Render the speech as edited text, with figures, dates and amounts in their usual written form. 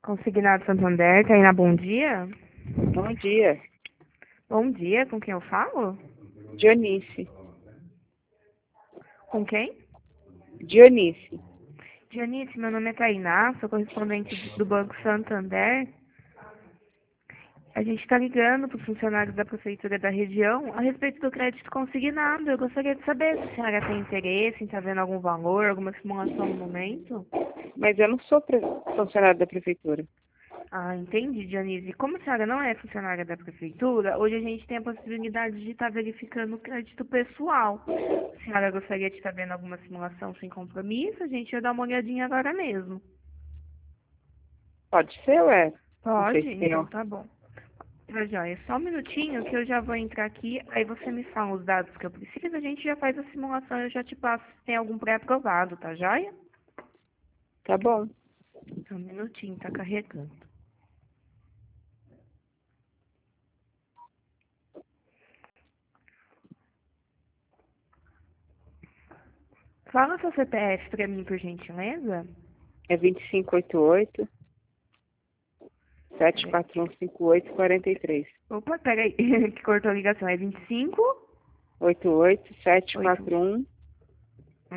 Consignado Santander, Tainá, bom dia. Bom dia, Bom dia, com quem eu falo? Dionice. Com quem? Dionice. Dianice, meu nome é Tainá, sou correspondente do Banco Santander. A gente está ligando para os funcionários da Prefeitura da região a respeito do crédito consignado. Eu gostaria de saber se a senhora tem interesse em estar vendo algum valor, alguma simulação no momento. Mas eu não sou funcionário da prefeitura. Ah, entendi, Dionísio. Como a senhora não é funcionária da prefeitura, hoje a gente tem a possibilidade de estar verificando o crédito pessoal. Se a senhora gostaria de estar vendo alguma simulação sem compromisso, a gente ia dar uma olhadinha agora mesmo. Pode ser, ué? Não sei Pode? se tem. Então tá bom. Tá joia. Só um minutinho que eu já vou entrar aqui, aí você me fala os dados que eu preciso, a gente já faz a simulação, eu já te passo se tem algum pré-aprovado, tá joia? Tá bom. Só um minutinho, tá carregando. Fala seu CPF pra mim, por gentileza. É 2588 Peraí. 7415843. Opa, peraí, que cortou a ligação. É 25? 88 8. 741